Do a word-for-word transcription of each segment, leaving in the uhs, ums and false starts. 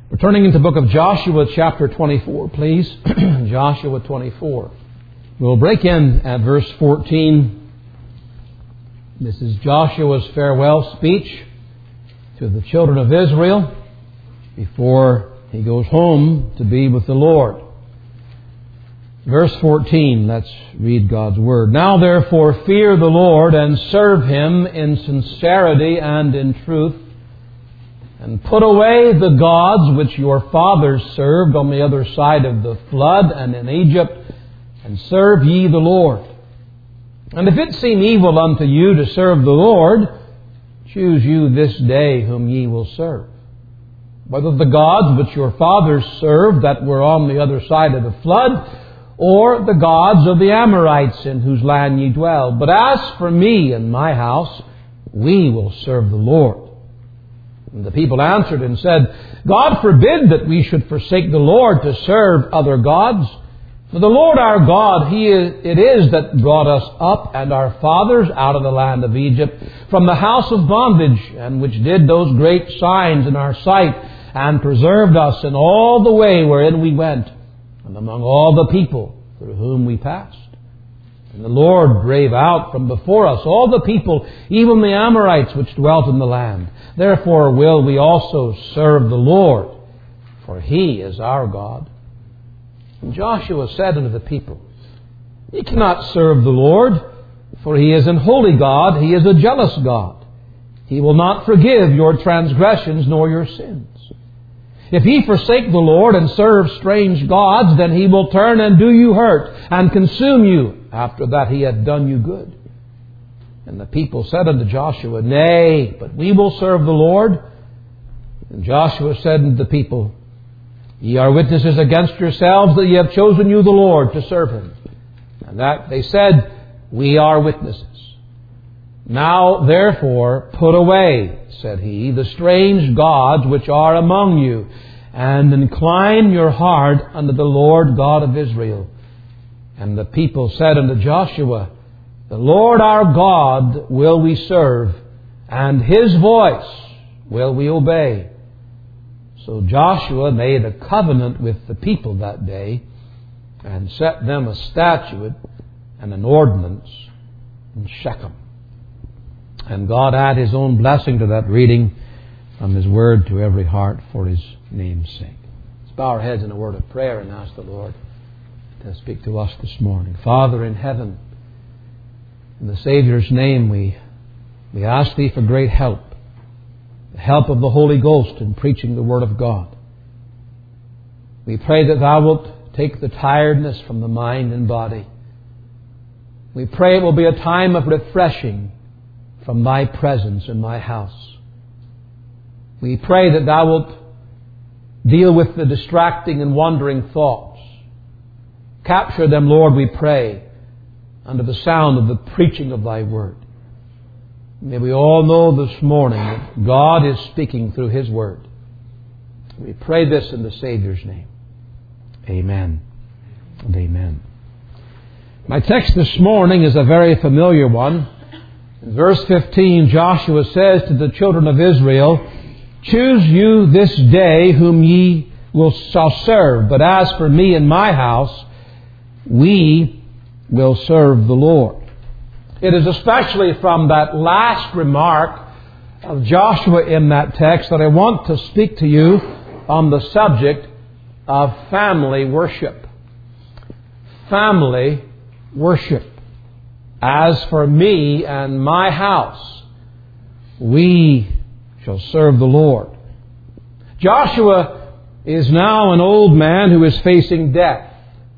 We're turning into the book of Joshua chapter twenty-four, please. Joshua twenty-four. We'll break in at verse fourteen. This is Joshua's farewell speech to the children of Israel before he goes home to be with the Lord. Verse fourteen, let's read God's Word. Now therefore fear the Lord and serve Him in sincerity and in truth, and put away the gods which your fathers served on the other side of the flood and in Egypt, and serve ye the Lord. And if it seem evil unto you to serve the Lord, choose you this day whom ye will serve, whether the gods which your fathers served that were on the other side of the flood, or the gods of the Amorites in whose land ye dwell. But as for me and my house, we will serve the Lord. And the people answered and said, God forbid that we should forsake the Lord to serve other gods. For the Lord our God, He is, it is that brought us up and our fathers out of the land of Egypt from the house of bondage, and which did those great signs in our sight, and preserved us in all the way wherein we went, and among all the people through whom we passed. And the Lord drave out from before us all the people, even the Amorites which dwelt in the land. Therefore will we also serve the Lord, for He is our God. And Joshua said unto the people, Ye cannot serve the Lord, for He is an holy God, He is a jealous God. He will not forgive your transgressions nor your sins. If ye forsake the Lord and serve strange gods, then He will turn and do you hurt, and consume you, after that He hath done you good. And the people said unto Joshua, Nay, but we will serve the Lord. And Joshua said unto the people, Ye are witnesses against yourselves that ye have chosen you the Lord to serve Him. And that they said, We are witnesses. Now therefore put away, said he, the strange gods which are among you, and incline your heart unto the Lord God of Israel. And the people said unto Joshua, The Lord our God will we serve, and His voice will we obey. So Joshua made a covenant with the people that day, and set them a statute and an ordinance in Shechem. And God add His own blessing to that reading from His Word to every heart for His name's sake. Let's bow our heads in a word of prayer and ask the Lord to speak to us this morning. Father in heaven, in the Saviour's name we, we ask Thee for great help. The help of the Holy Ghost in preaching the Word of God. We pray that Thou wilt take the tiredness from the mind and body. We pray it will be a time of refreshing from Thy presence in my house. We pray that Thou wilt deal with the distracting and wandering thoughts. Capture them, Lord, we pray, under the sound of the preaching of Thy Word. May we all know this morning that God is speaking through His Word. We pray this in the Saviour's name. Amen and amen. My text this morning is a very familiar one. In verse fifteen, Joshua says to the children of Israel, Choose you this day whom ye will shall serve, but as for me and my house, we will serve the Lord. It is especially from that last remark of Joshua in that text that I want to speak to you on the subject of family worship. Family worship. As for me and my house, we shall serve the Lord. Joshua is now an old man who is facing death.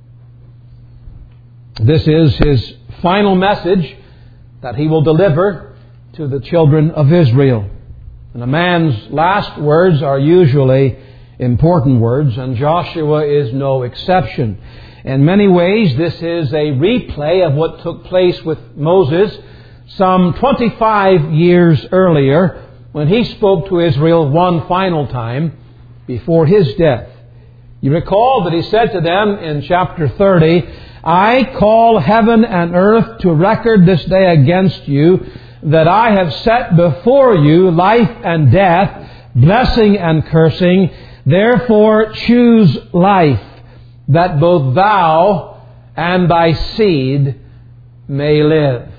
This is his final message that he will deliver to the children of Israel. And a man's last words are usually important words, and Joshua is no exception. In many ways, this is a replay of what took place with Moses some twenty-five years earlier when he spoke to Israel one final time before his death. You recall that he said to them in chapter thirty, I call heaven and earth to record this day against you, that I have set before you life and death, blessing and cursing. Therefore choose life, that both thou and thy seed may live.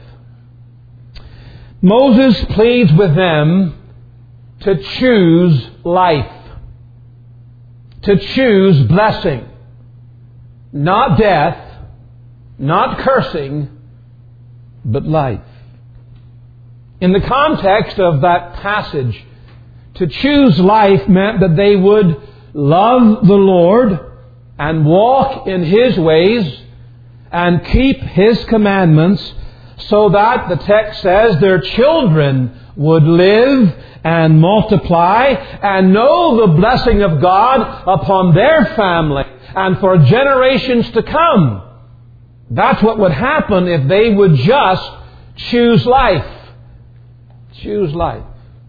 Moses pleads with them to choose life, to choose blessing, not death, not cursing, but life. In the context of that passage, to choose life meant that they would love the Lord and walk in His ways and keep His commandments, so that, the text says, their children would live and multiply and know the blessing of God upon their family and for generations to come. That's what would happen if they would just choose life. Choose life.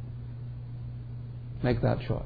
Make that choice.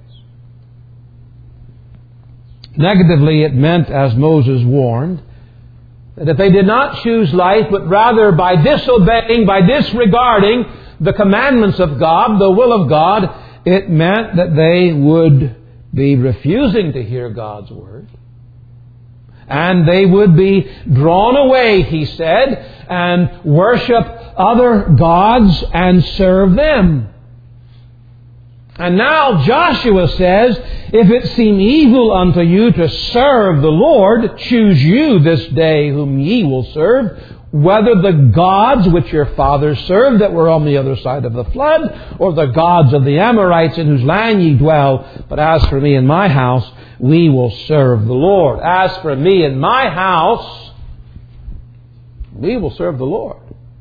Negatively, it meant, as Moses warned, that if they did not choose life, but rather by disobeying, by disregarding the commandments of God, the will of God, it meant that they would be refusing to hear God's word. And they would be drawn away, he said, and worship other gods and serve them. And now Joshua says, if it seem evil unto you to serve the Lord, choose you this day whom ye will serve, whether the gods which your fathers served that were on the other side of the flood, or the gods of the Amorites in whose land ye dwell. But as for me and my house, we will serve the Lord. As for me and my house, we will serve the Lord.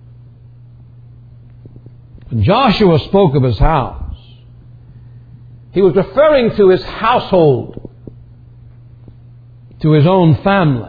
When Joshua spoke of his house, he was referring to his household, to his own family.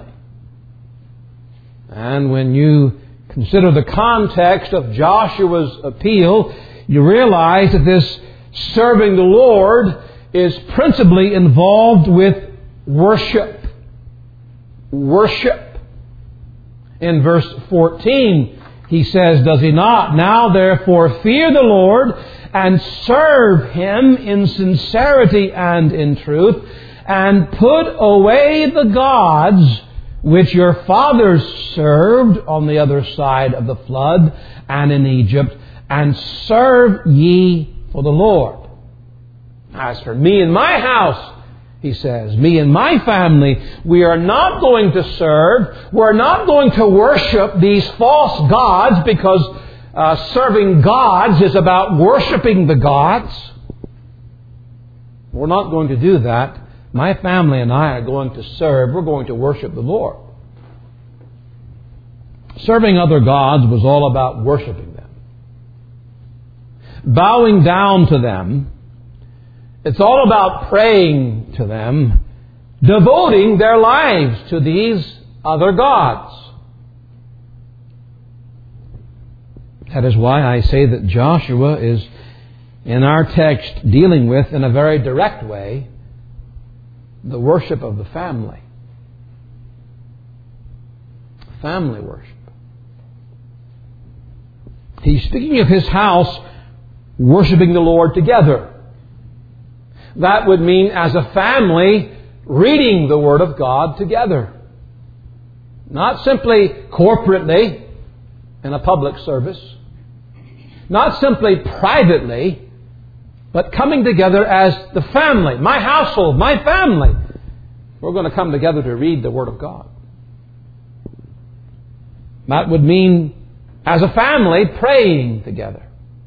And when you consider the context of Joshua's appeal, you realize that this serving the Lord is principally involved with worship. Worship. In verse fourteen, he says, does he not? Now therefore fear the Lord and serve Him in sincerity and in truth, and put away the gods which your fathers served on the other side of the flood and in Egypt, and serve ye for the Lord. As for me and my house, he says, me and my family, we are not going to serve, we're not going to worship these false gods, because uh, serving gods is about worshiping the gods. We're not going to do that. My family and I are going to serve, we're going to worship the Lord. Serving other gods was all about worshiping them, bowing down to them. It's all about praying to them, devoting their lives to these other gods. That is why I say that Joshua is, in our text, dealing with, in a very direct way, the worship of the family. Family worship. He's speaking of his house worshiping the Lord together. That would mean, as a family, reading the Word of God together. Not simply corporately in a public service. Not simply privately, but coming together as the family. My household, my family. We're going to come together to read the Word of God. That would mean, as a family, praying together.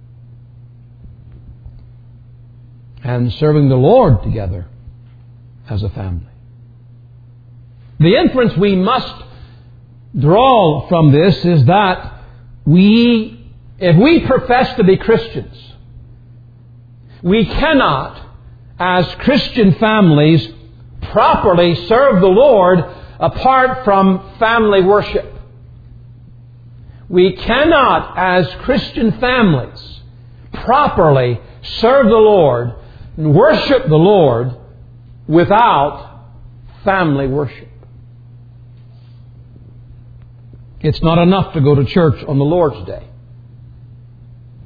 And serving the Lord together as a family. The inference we must draw from this is that we, if we profess to be Christians, we cannot, as Christian families, properly serve the Lord apart from family worship. We cannot, as Christian families, properly serve the Lord and worship the Lord without family worship. It's not enough to go to church on the Lord's Day.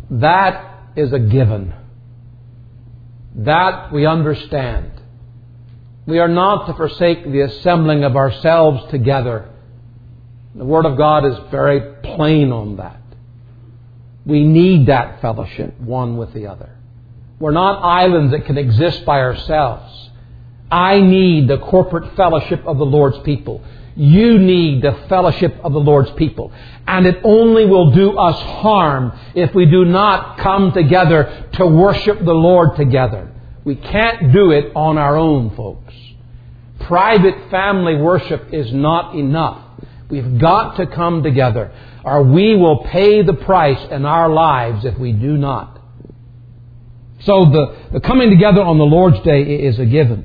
That is a given. That we understand. We are not to forsake the assembling of ourselves together. The Word of God is very plain on that. We need that fellowship, one with the other. We're not islands that can exist by ourselves. I need the corporate fellowship of the Lord's people. You need the fellowship of the Lord's people. And it only will do us harm if we do not come together to worship the Lord together. We can't do it on our own, folks. Private family worship is not enough. We've got to come together, or we will pay the price in our lives if we do not. So the, the coming together on the Lord's Day is a given.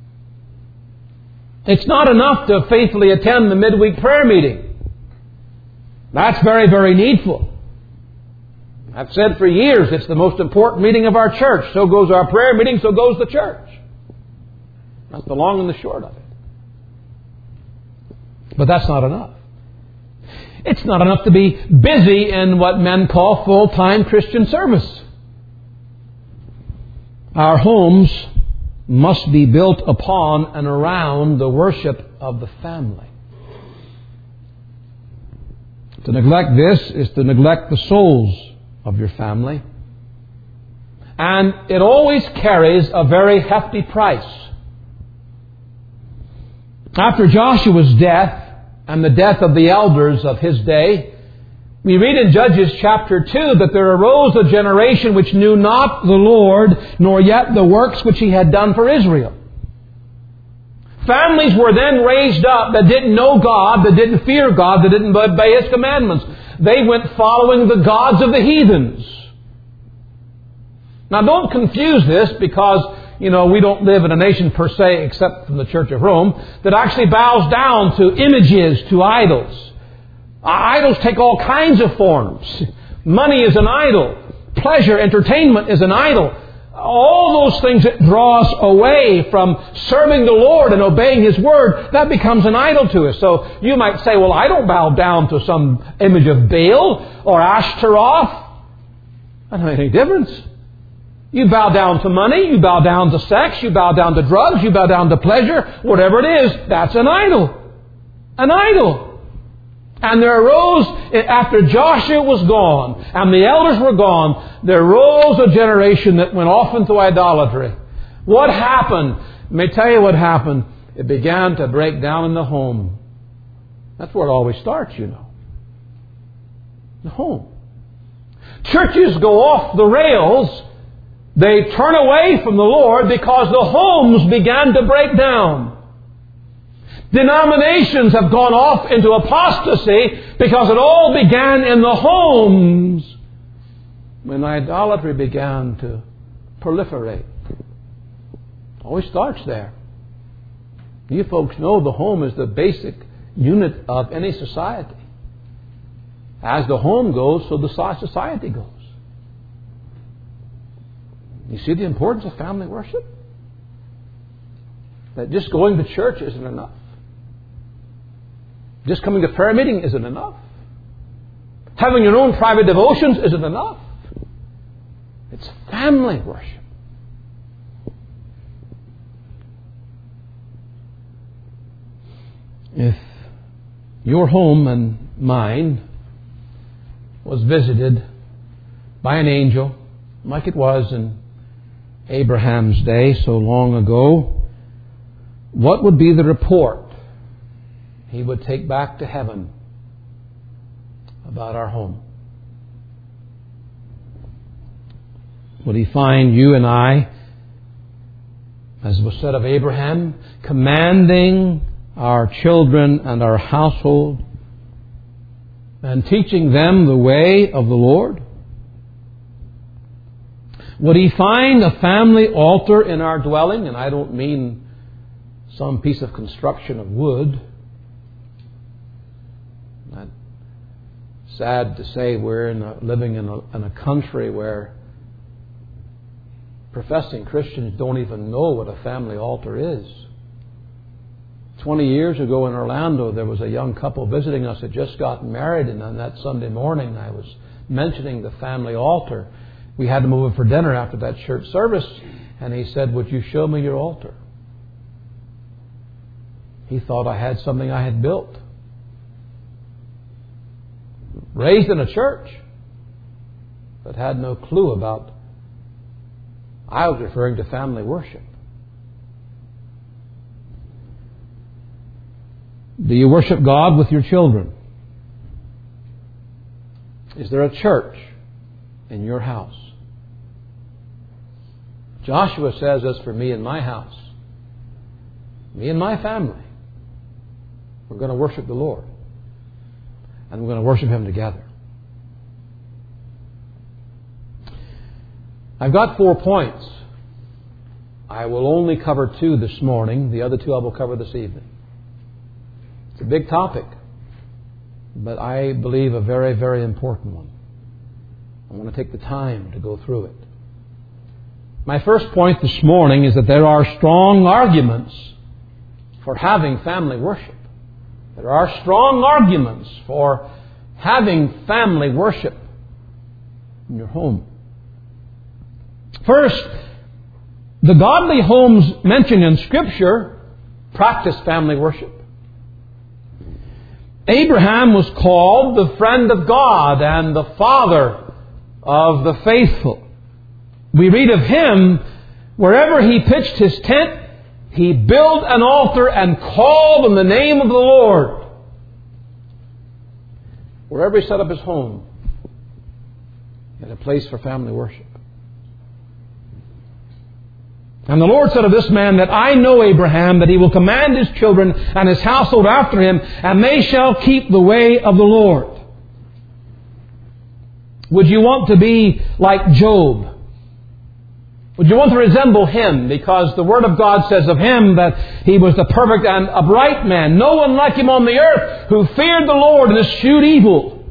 It's not enough to faithfully attend the midweek prayer meeting. That's very, very needful. I've said for years it's the most important meeting of our church. So goes our prayer meeting, so goes the church. That's the long and the short of it. But that's not enough. It's not enough to be busy in what men call full-time Christian service. Our homes must be built upon and around the worship of the family. To neglect this is to neglect the souls of your family. And it always carries a very hefty price. After Joshua's death and the death of the elders of his day, we read in Judges chapter two that there arose a generation which knew not the Lord, nor yet the works which He had done for Israel. Families were then raised up that didn't know God, that didn't fear God, that didn't obey His commandments. They went following the gods of the heathens. Now don't confuse this, because you know, we don't live in a nation per se, except from the Church of Rome, that actually bows down to images, to idols. Idols take all kinds of forms. Money is an idol. Pleasure, entertainment is an idol. All those things that draw us away from serving the Lord and obeying His Word, that becomes an idol to us. So you might say, well, I don't bow down to some image of Baal or Ashtaroth. That doesn't make any difference. You bow down to money, you bow down to sex, you bow down to drugs, you bow down to pleasure, whatever it is, that's an idol. An idol. And there arose, after Joshua was gone and the elders were gone, there arose a generation that went off into idolatry. What happened? Let me tell you what happened. It began to break down in the home. That's where it always starts, you know. The home. Churches go off the rails. They turn away from the Lord because the homes began to break down. Denominations have gone off into apostasy because it all began in the homes when idolatry began to proliferate. It always starts there. You folks know the home is the basic unit of any society. As the home goes, so the society goes. You see the importance of family worship? That just going to church isn't enough. Just coming to prayer meeting isn't enough. Having your own private devotions isn't enough. It's family worship. If your home and mine was visited by an angel, like it was in Abraham's day so long ago, what would be the report he would take back to heaven about our home? Would he find you and I, as was said of Abraham, commanding our children and our household and teaching them the way of the Lord? Would he find a family altar in our dwelling? And I don't mean some piece of construction of wood. Not sad to say we're in a, living in a, in a country where professing Christians don't even know what a family altar is. Twenty years ago in Orlando, there was a young couple visiting us that just got married, and on that Sunday morning I was mentioning the family altar. We had to move in for dinner after that church service, and he said, "Would you show me your altar?" He thought I had something I had built. Raised in a church, but had no clue about, I was referring to family worship. Do you worship God with your children? Is there a church in your house? Joshua says, as for me and my house, me and my family, we're going to worship the Lord. And we're going to worship Him together. I've got four points. I will only cover two this morning. The other two I will cover this evening. It's a big topic, but I believe a very, very important one. I want to take the time to go through it. My first point this morning is that there are strong arguments for having family worship. There are strong arguments for having family worship in your home. First, the godly homes mentioned in Scripture practice family worship. Abraham was called the friend of God and the father of the faithful. We read of him, wherever he pitched his tent, he built an altar and called on the name of the Lord. Wherever he set up his home, he had a place for family worship. And the Lord said of this man that I know Abraham, that he will command his children and his household after him, and they shall keep the way of the Lord. Would you want to be like Job? Would you want to resemble him? Because the Word of God says of him that he was the perfect and upright man. No one like him on the earth who feared the Lord and eschewed evil.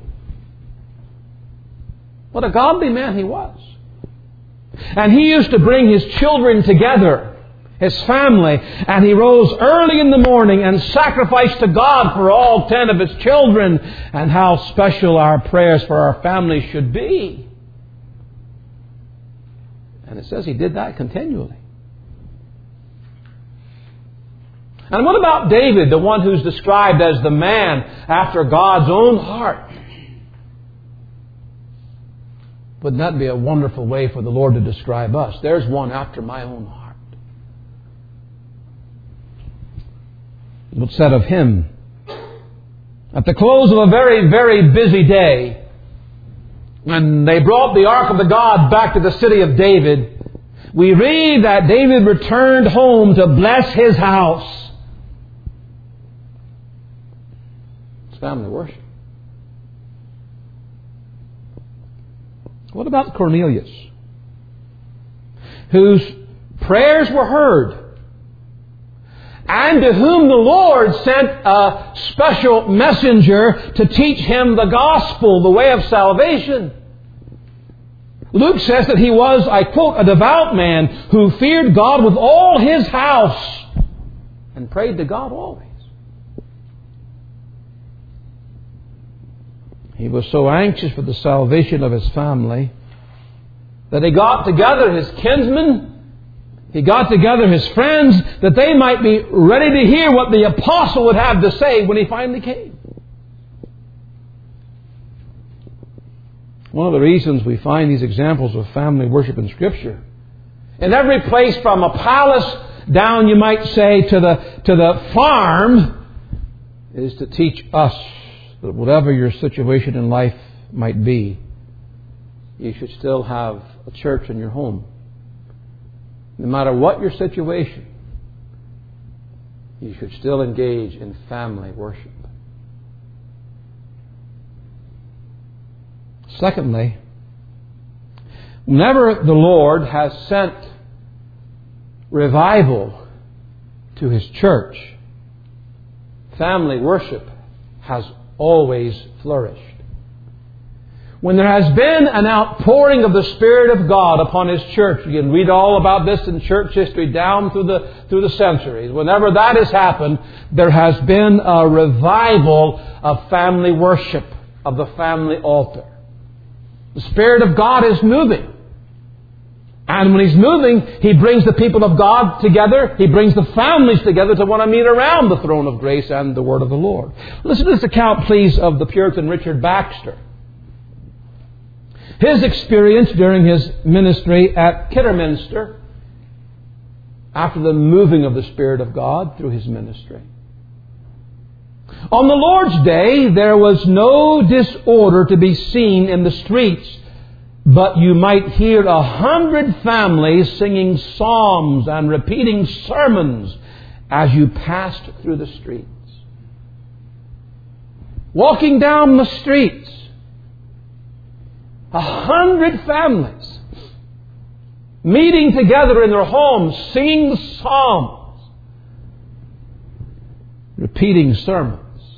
What a godly man he was. And he used to bring his children together, his family, and he rose early in the morning and sacrificed to God for all ten of his children. And how special our prayers for our family should be. And it says he did that continually. And what about David, the one who's described as the man after God's own heart? Wouldn't that be a wonderful way for the Lord to describe us? There's one after my own heart. What's said of him? At the close of a very, very busy day, when they brought the Ark of the God back to the city of David, we read that David returned home to bless his house. It's family worship. What about Cornelius, whose prayers were heard, and to whom the Lord sent a special messenger to teach him the gospel, the way of salvation? Luke says that he was, I quote, a devout man who feared God with all his house and prayed to God always. He was so anxious for the salvation of his family that he got together his kinsmen, he got together his friends, that they might be ready to hear what the apostle would have to say when he finally came. One of the reasons we find these examples of family worship in Scripture, in every place from a palace down, you might say, to the, to the farm, is to teach us that whatever your situation in life might be, you should still have a church in your home. No matter what your situation, you should still engage in family worship. Secondly, whenever the Lord has sent revival to His church, family worship has always flourished. When there has been an outpouring of the Spirit of God upon His church, you can read all about this in church history down through the through the centuries. Whenever that has happened, there has been a revival of family worship, of the family altar. The Spirit of God is moving. And when He's moving, He brings the people of God together. He brings the families together to want to meet around the throne of grace and the Word of the Lord. Listen to this account, please, of the Puritan Richard Baxter. His experience during his ministry at Kidderminster after the moving of the Spirit of God through his ministry. On the Lord's Day, there was no disorder to be seen in the streets, but you might hear a hundred families singing psalms and repeating sermons as you passed through the streets. Walking down the streets, a hundred families meeting together in their homes, singing the psalms, repeating sermons.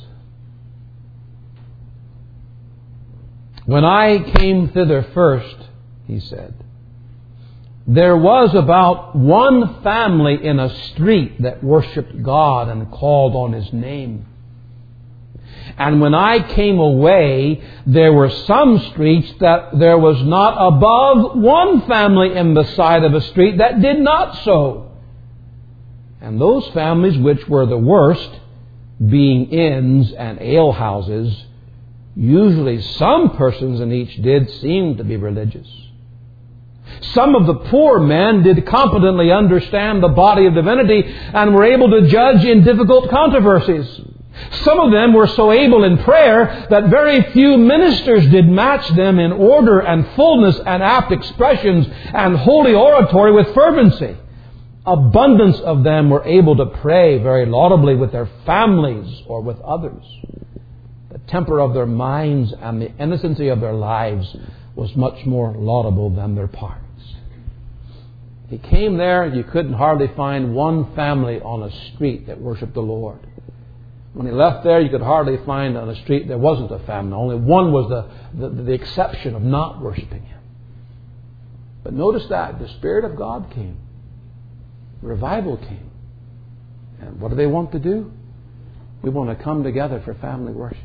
When I came thither first, he said, there was about one family in a street that worshipped God and called on His name. And when I came away, there were some streets that there was not above one family in the side of a street that did not so. And those families which were the worst, being inns and alehouses, usually some persons in each did seem to be religious. Some of the poor men did competently understand the body of divinity and were able to judge in difficult controversies. Some of them were so able in prayer that very few ministers did match them in order and fullness and apt expressions and holy oratory with fervency. Abundance of them were able to pray very laudably with their families or with others. The temper of their minds and the innocency of their lives was much more laudable than their parts. He came there, you couldn't hardly find one family on a street that worshipped the Lord. When he left there, you could hardly find on a street there wasn't a family. Only one was the, the, the exception of not worshiping Him. But notice that the Spirit of God came. Revival came. And what do they want to do? We want to come together for family worship.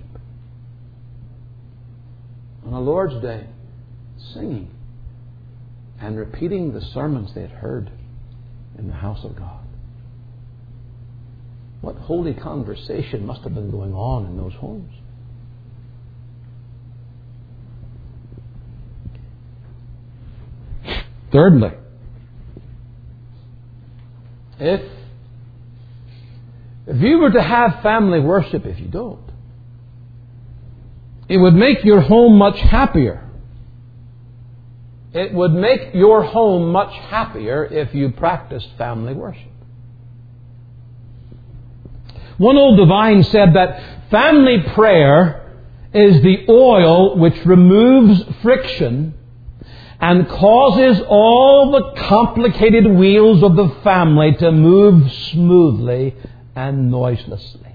On the Lord's Day, singing and repeating the sermons they had heard in the house of God. What holy conversation must have been going on in those homes. Thirdly, if if you were to have family worship, if you don't, it would make your home much happier. It would make your home much happier if you practiced family worship. One old divine said that family prayer is the oil which removes friction and causes all the complicated wheels of the family to move smoothly and noiselessly.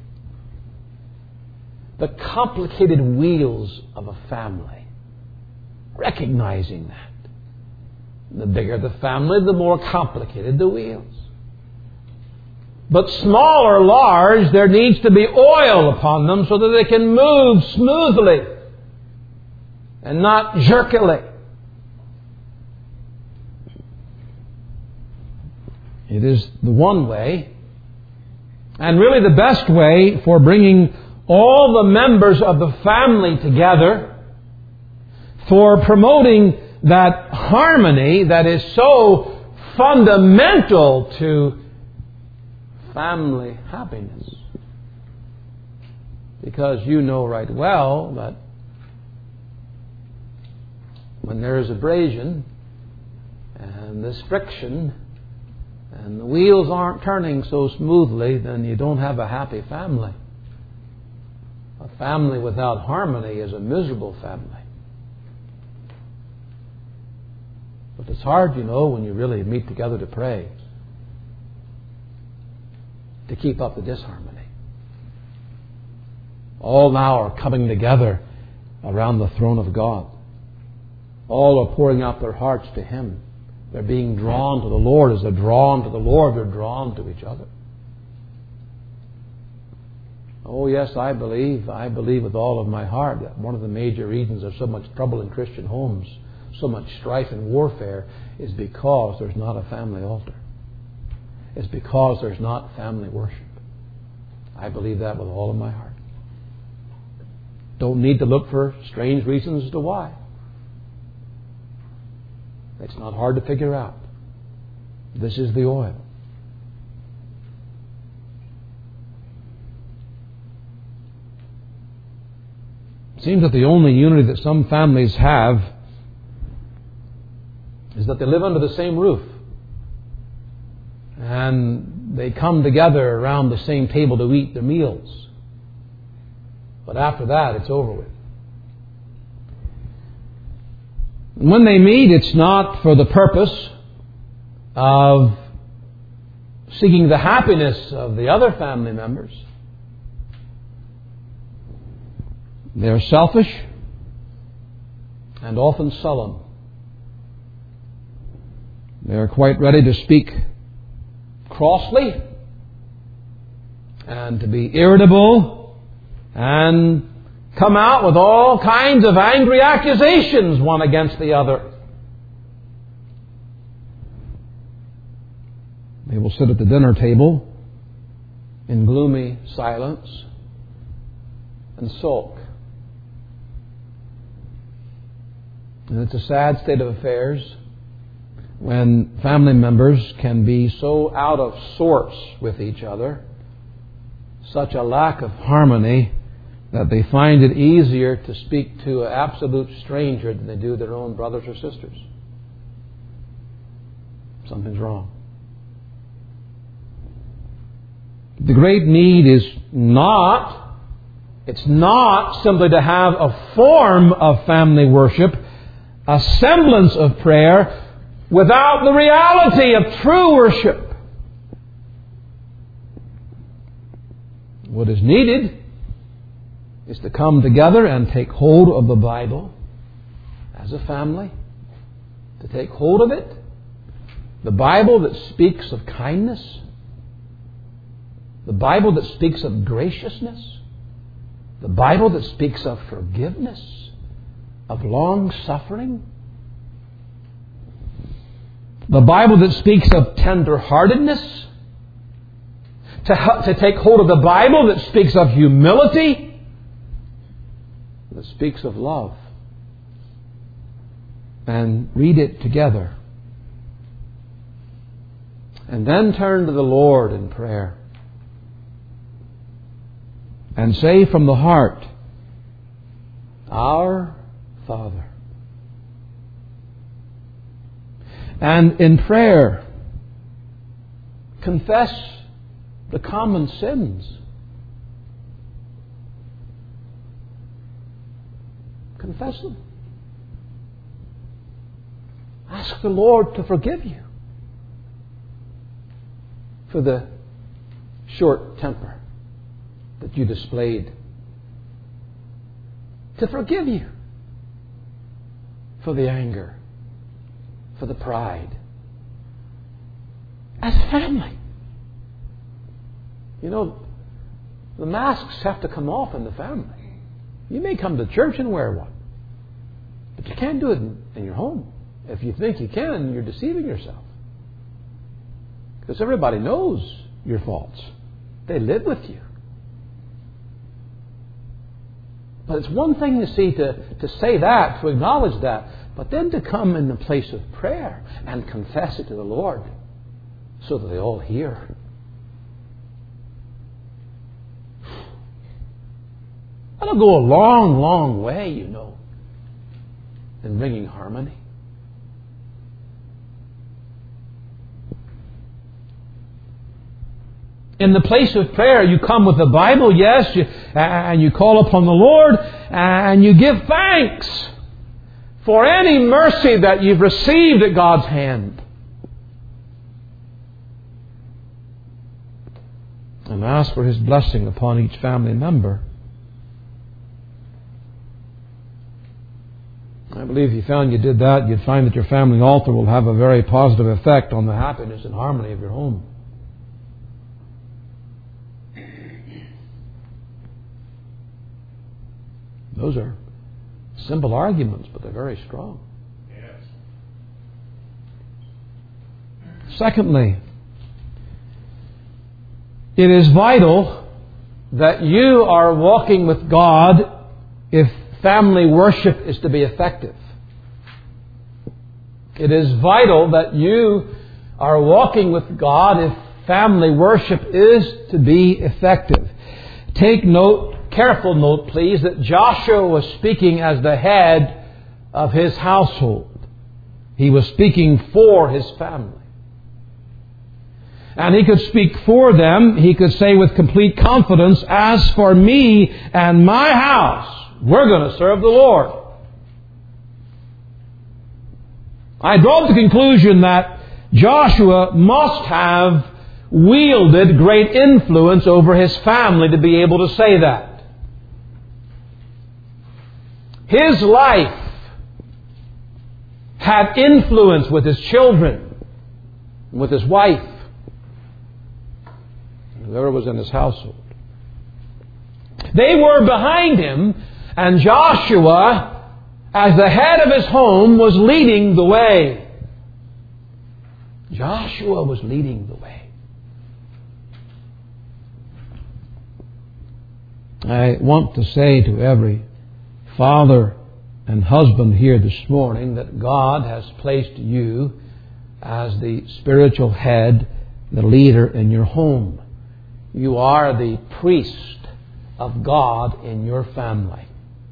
The complicated wheels of a family. Recognizing that. The bigger the family, the more complicated the wheels. But small or large, there needs to be oil upon them so that they can move smoothly and not jerkily. It is the one way, and really the best way, for bringing all the members of the family together, for promoting that harmony that is so fundamental to family happiness. Because you know right well that when there is abrasion and this friction and the wheels aren't turning so smoothly, then you don't have a happy family. A family without harmony is a miserable family. But it's hard, you know, when you really meet together to pray, to keep up the disharmony. All now are coming together around the throne of God. All are pouring out their hearts to Him. They're being drawn to the Lord. As they're drawn to the Lord, they're drawn to each other. Oh yes, I believe, I believe with all of my heart that one of the major reasons there's so much trouble in Christian homes, so much strife and warfare is because there's not a family altar. It's because there's not family worship. I believe that with all of my heart. Don't need to look for strange reasons as to why. It's not hard to figure out. This is the oil. It seems that the only unity that some families have is that they live under the same roof. And they come together around the same table to eat their meals. But after that, it's over with. When they meet, it's not for the purpose of seeking the happiness of the other family members. They're selfish and often sullen. They're quite ready to speak crossly and to be irritable and come out with all kinds of angry accusations one against the other. They will sit at the dinner table in gloomy silence and sulk. And it's a sad state of affairs when family members can be so out of sorts with each other, such a lack of harmony, that they find it easier to speak to an absolute stranger than they do their own brothers or sisters. Something's wrong. The great need is not, it's not simply to have a form of family worship, a semblance of prayer, without the reality of true worship. What is needed is to come together and take hold of the Bible as a family, to take hold of it. The Bible that speaks of kindness, the Bible that speaks of graciousness, the Bible that speaks of forgiveness, of long suffering, the Bible that speaks of tender-heartedness, to, to take hold of the Bible that speaks of humility, that speaks of love, and read it together. And then turn to the Lord in prayer and say from the heart, Our Father. And in prayer, confess the common sins. Confess them. Ask the Lord to forgive you for the short temper that you displayed. To forgive you for the anger, for the pride. As family. You know, the masks have to come off in the family. You may come to church and wear one, but you can't do it in, in your home. If you think you can, you're deceiving yourself. Because everybody knows your faults. They live with you. But it's one thing to see to, to say that, to acknowledge that, but then to come in the place of prayer and confess it to the Lord so that they all hear. That'll go a long, long way, you know, in bringing harmony. In the place of prayer, you come with the Bible, yes, you, and you call upon the Lord, and you give thanks for any mercy that you've received at God's hand. And ask for His blessing upon each family member. I believe if you found you did that, you'd find that your family altar will have a very positive effect on the happiness and harmony of your home. Those are simple arguments, but they're very strong. Yes. Secondly, it is vital that you are walking with God if family worship is to be effective. It is vital that you are walking with God if family worship is to be effective. Take note, careful note please, that Joshua was speaking as the head of his household. He was speaking for his family. And he could speak for them. He could say with complete confidence, as for me and my house, we're going to serve the Lord. I draw the conclusion that Joshua must have wielded great influence over his family to be able to say that. His life had influence with his children, with his wife, whoever was in his household. They were behind him, and Joshua, as the head of his home, was leading the way. Joshua was leading the way. I want to say to every father and husband here this morning that God has placed you as the spiritual head, the leader in your home. You are the priest of God in your family.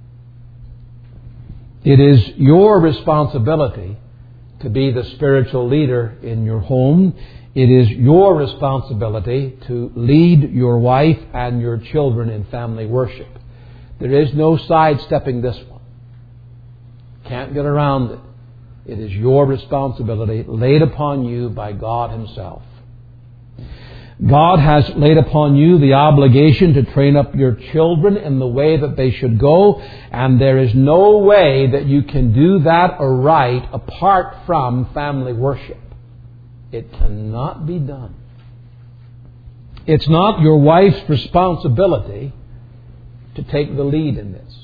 It is your responsibility to be the spiritual leader in your home. It is your responsibility to lead your wife and your children in family worship. There is no sidestepping this one. Can't get around it. It is your responsibility laid upon you by God Himself. God has laid upon you the obligation to train up your children in the way that they should go, and there is no way that you can do that aright apart from family worship. It cannot be done. It's not your wife's responsibility to take the lead in this.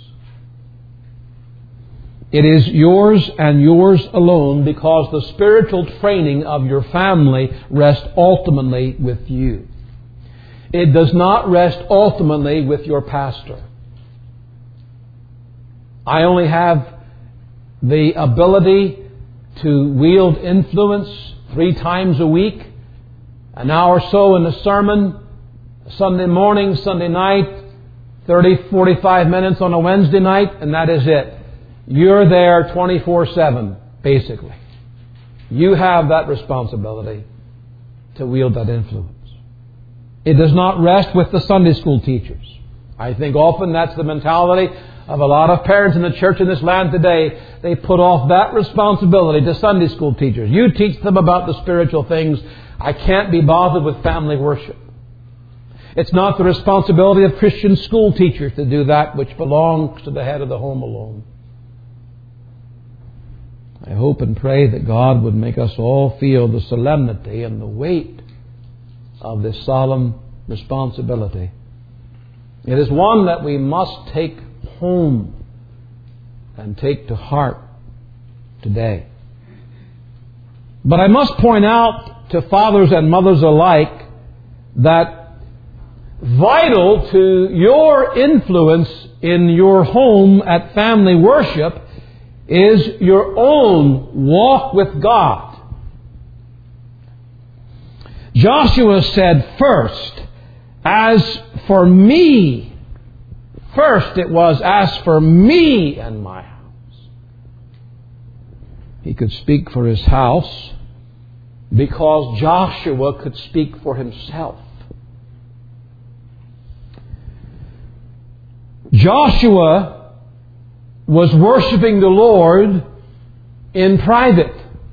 It is yours and yours alone, because the spiritual training of your family rests ultimately with you. It does not rest ultimately with your pastor. I only have the ability to wield influence three times a week, an hour or so in the sermon, Sunday morning, Sunday night, thirty, forty-five minutes on a Wednesday night, and that is it. You're there twenty-four seven, basically. You have that responsibility to wield that influence. It does not rest with the Sunday school teachers. I think often that's the mentality of a lot of parents in the church in this land today. They put off that responsibility to Sunday school teachers. You teach them about the spiritual things. I can't be bothered with family worship. It's not the responsibility of Christian school teachers to do that which belongs to the head of the home alone. I hope and pray that God would make us all feel the solemnity and the weight of this solemn responsibility. It is one that we must take home and take to heart today. But I must point out to fathers and mothers alike that vital to your influence in your home at family worship is your own walk with God. Joshua said first, as for me, first it was, as for me and my house. He could speak for his house because Joshua could speak for himself. Joshua was worshiping the Lord in private.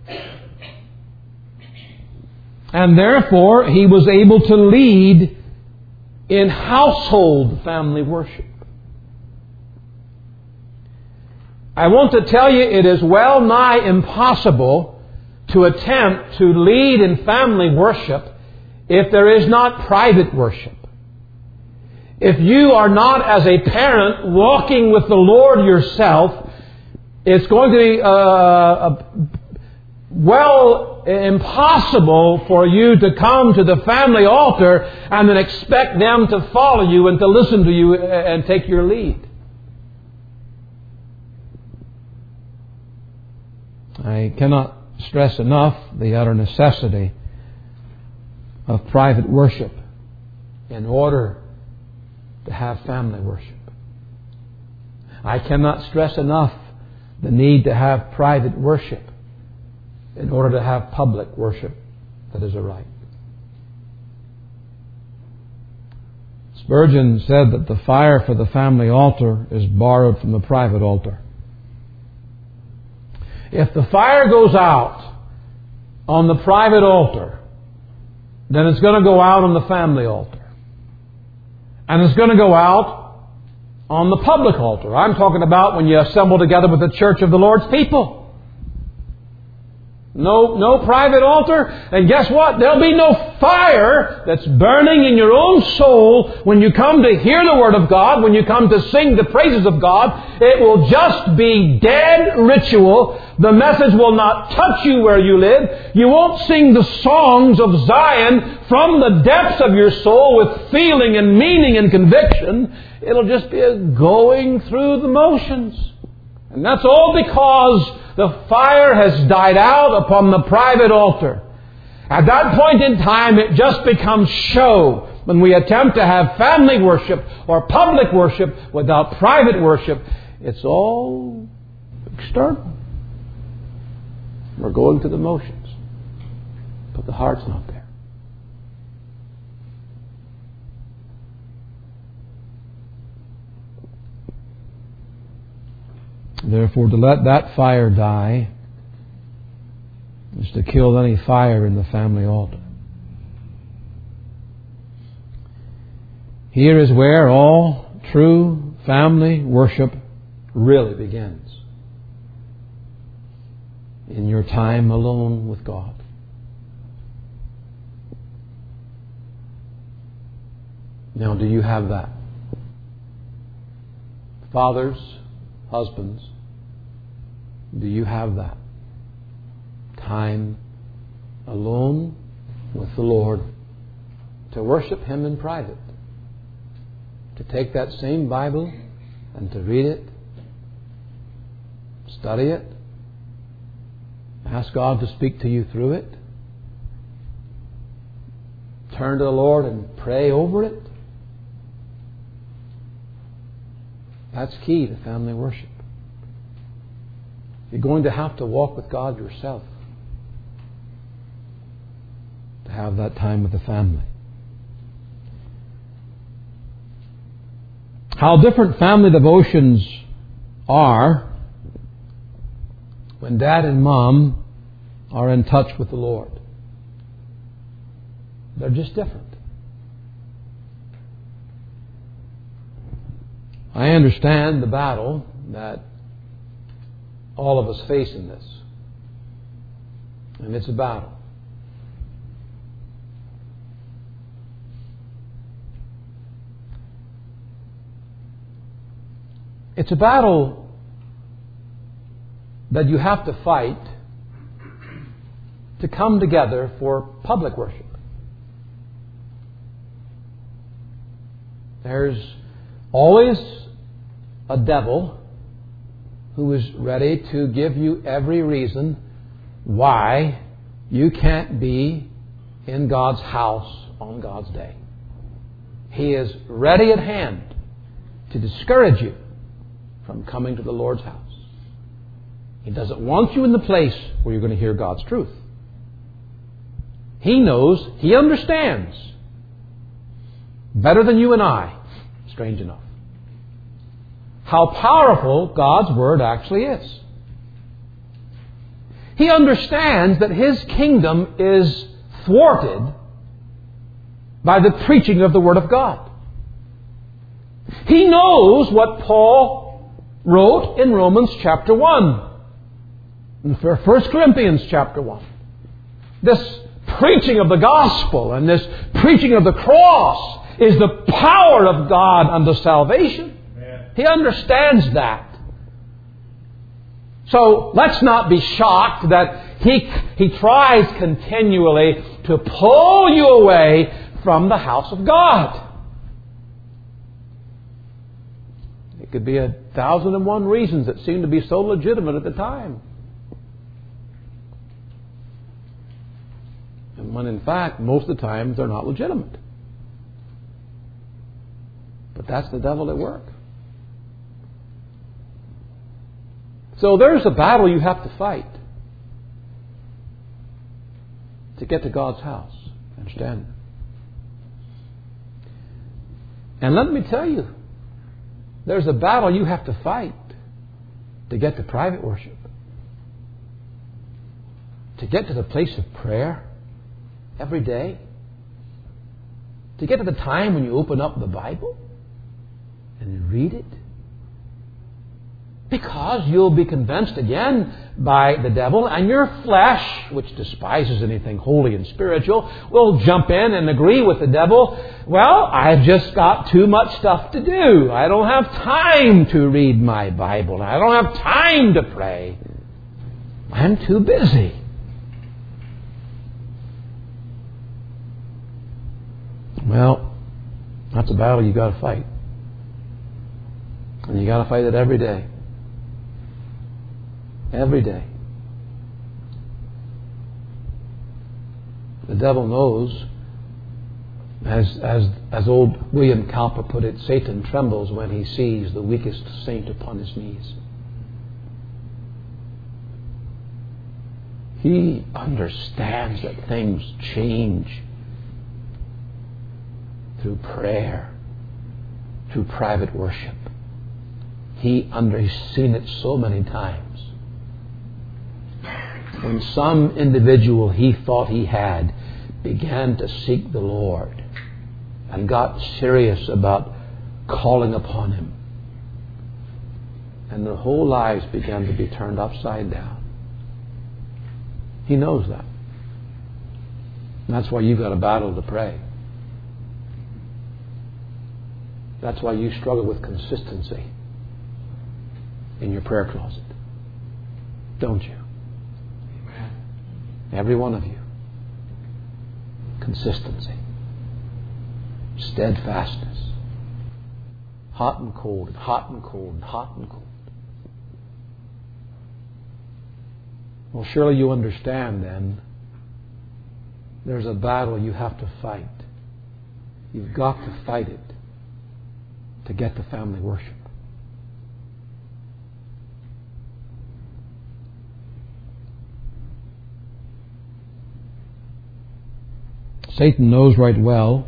And therefore, he was able to lead in household family worship. I want to tell you, it is well nigh impossible to attempt to lead in family worship if there is not private worship. If you are not, as a parent, walking with the Lord yourself, it's going to be uh, well impossible for you to come to the family altar and then expect them to follow you and to listen to you and take your lead. I cannot stress enough the utter necessity of private worship in order to have family worship. I cannot stress enough the need to have private worship in order to have public worship that is aright. Spurgeon said that the fire for the family altar is borrowed from the private altar. If the fire goes out on the private altar, then it's going to go out on the family altar. And it's going to go out on the public altar. I'm talking about when you assemble together with the church of the Lord's people. No, no private altar. And guess what? There'll be no fire that's burning in your own soul when you come to hear the Word of God, when you come to sing the praises of God. It will just be dead ritual. The message will not touch you where you live. You won't sing the songs of Zion from the depths of your soul with feeling and meaning and conviction. It'll just be a going through the motions. And that's all because the fire has died out upon the private altar. At that point in time, it just becomes show. When we attempt to have family worship or public worship without private worship, it's all external. We're going through the motions, but the heart's not there. Therefore, to let that fire die is to kill any fire in the family altar. Here is where all true family worship really begins. In your time alone with God. Now, do you have that? Fathers, husbands, do you have that? Time alone with the Lord to worship Him in private. To take that same Bible and to read it, study it, ask God to speak to you through it, turn to the Lord and pray over it. That's key to family worship. You're going to have to walk with God yourself to have that time with the family. How different family devotions are when Dad and Mom are in touch with the Lord. They're just different. I understand the battle that all of us face in this. And it's a battle. It's a battle that you have to fight to come together for public worship. There's always a devil who is ready to give you every reason why you can't be in God's house on God's day. He is ready at hand to discourage you from coming to the Lord's house. He doesn't want you in the place where you're going to hear God's truth. He knows, He understands better than you and I, strange enough, how powerful God's Word actually is. He understands that His kingdom is thwarted by the preaching of the Word of God. He knows what Paul wrote in Romans chapter one, in First Corinthians chapter one. This preaching of the gospel and this preaching of the cross is the power of God unto salvation. Amen. He understands that. So let's not be shocked that He, he tries continually to pull you away from the house of God. It could be a thousand and one reasons that seem to be so legitimate at the time. And when in fact, most of the time, they're not legitimate. But that's the devil at work. So there's a battle you have to fight to get to God's house. Understand? And let me tell you, there's a battle you have to fight to get to private worship. To get to the place of prayer every day. To get to the time when you open up the Bible and you read it. Because you'll be convinced again by the devil, and your flesh, which despises anything holy and spiritual, will jump in and agree with the devil. Well, I've just got too much stuff to do. I don't have time to read my Bible. I don't have time to pray. I'm too busy. Well, that's a battle you got to fight. And you got to fight it every day. Every day. The devil knows, as, as, as old William Cowper put it, Satan trembles when he sees the weakest saint upon his knees. He understands that things change through prayer, through private worship. He under, he's seen it so many times. When some individual he thought he had began to seek the Lord and got serious about calling upon Him, and their whole lives began to be turned upside down. He knows that. And that's why you've got a battle to pray. That's why you struggle with consistency in your prayer closet. Don't you? Every one of you. Consistency. Steadfastness. Hot and cold, and hot and cold, and hot and cold. Well, surely you understand then, there's a battle you have to fight. You've got to fight it to get to family worship. Satan knows right well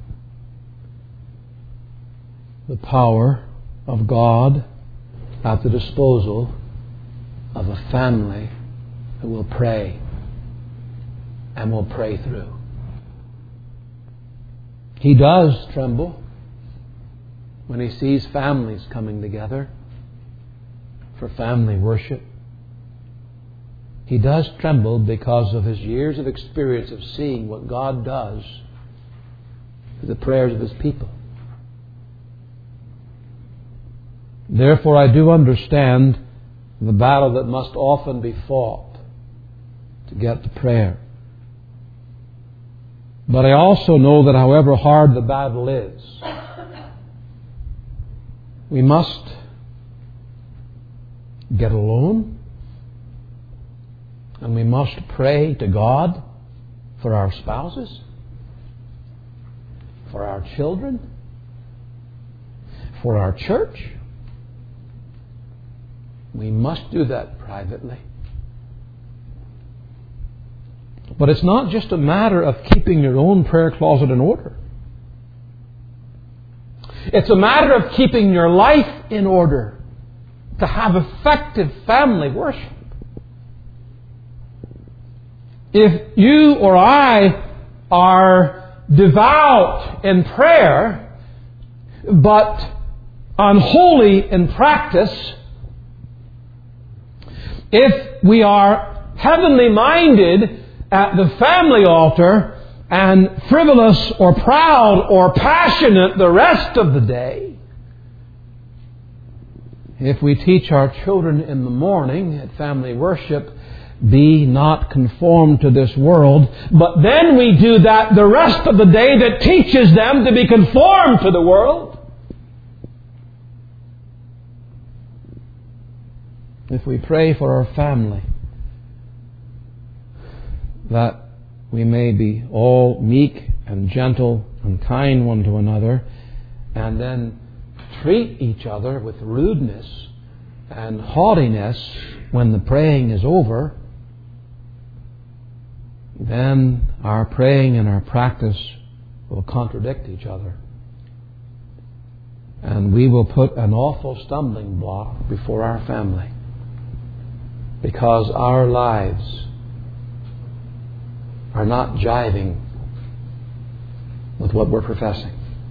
the power of God at the disposal of a family who will pray and will pray through. He does tremble when he sees families coming together for family worship. He does tremble because of his years of experience of seeing what God does to the prayers of His people. Therefore, I do understand the battle that must often be fought to get to prayer. But I also know that however hard the battle is, we must get alone. And we must pray to God for our spouses, for our children, for our church. We must do that privately. But it's not just a matter of keeping your own prayer closet in order. It's a matter of keeping your life in order to have effective family worship. If you or I are devout in prayer, but unholy in practice, if we are heavenly minded at the family altar and frivolous or proud or passionate the rest of the day, if we teach our children in the morning at family worship be not conformed to this world. But then we do that the rest of the day that teaches them to be conformed to the world. If we pray for our family, that we may be all meek and gentle and kind one to another, and then treat each other with rudeness and haughtiness when the praying is over, then our praying and our practice will contradict each other. And we will put an awful stumbling block before our family, because our lives are not jiving with what we're professing.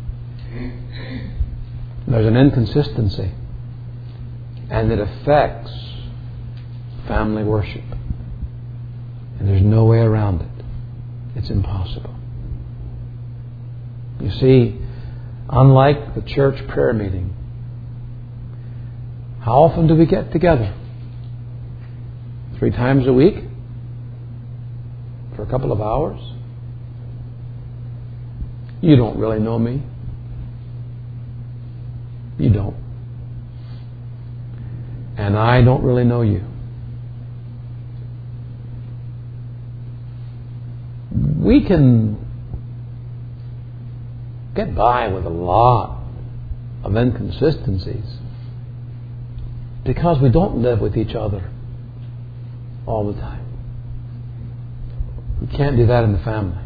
There's an inconsistency, and it affects family worship. And there's no way around it. It's impossible. You see, unlike the church prayer meeting, how often do we get together? Three times a week? For a couple of hours? You don't really know me. You don't. And I don't really know you. We can get by with a lot of inconsistencies because we don't live with each other all the time. We can't do that in the family.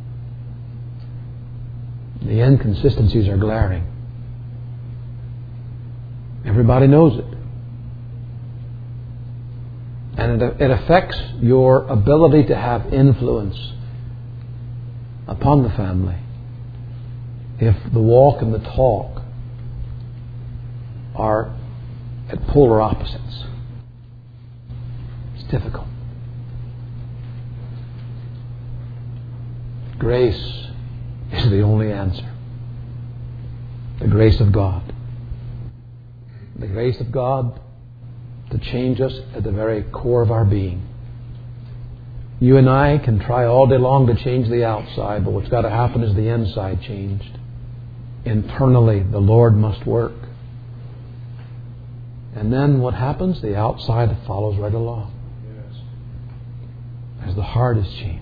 The inconsistencies are glaring. Everybody knows it. And it, it affects your ability to have influence upon the family if the walk and the talk are at polar opposites. It's difficult. Grace is the only answer. The grace of God. The grace of God to change us at the very core of our being. You and I can try all day long to change the outside, but what's got to happen is the inside changed. Internally, the Lord must work. And then what happens? The outside follows right along. Yes. As the heart is changed.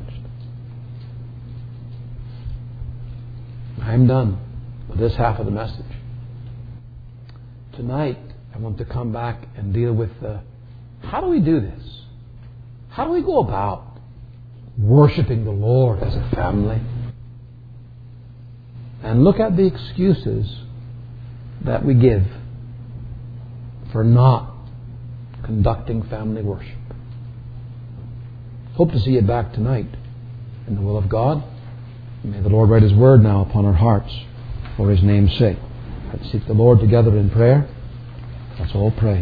I'm done with this half of the message. Tonight, I want to come back and deal with the, how do we do this? How do we go about worshiping the Lord as a family? And look at the excuses that we give for not conducting family worship. Hope to see you back tonight in the will of God. May the Lord write His word now upon our hearts for His name's sake. Let's seek the Lord together in prayer. Let's all pray.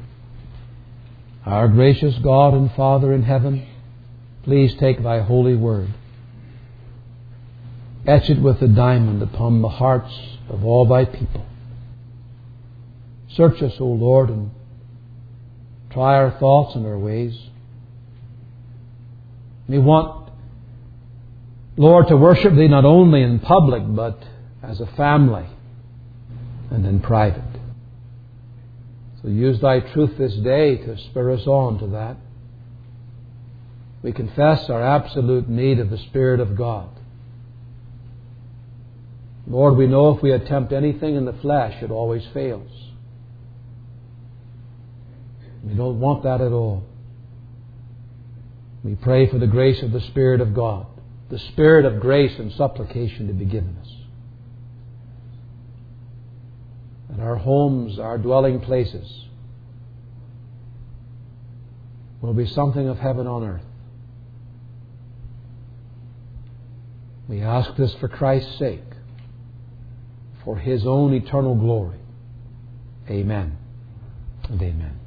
Our gracious God and Father in heaven, please take Thy holy word. Etch it with a diamond upon the hearts of all Thy people. Search us, O Lord, and try our thoughts and our ways. We want, Lord, to worship Thee not only in public, but as a family and in private. So use Thy truth this day to spur us on to that. We confess our absolute need of the Spirit of God. Lord, we know if we attempt anything in the flesh, it always fails. We don't want that at all. We pray for the grace of the Spirit of God, the Spirit of grace and supplication to be given us. That our homes, our dwelling places, will be something of heaven on earth. We ask this for Christ's sake, for His own eternal glory. Amen and amen.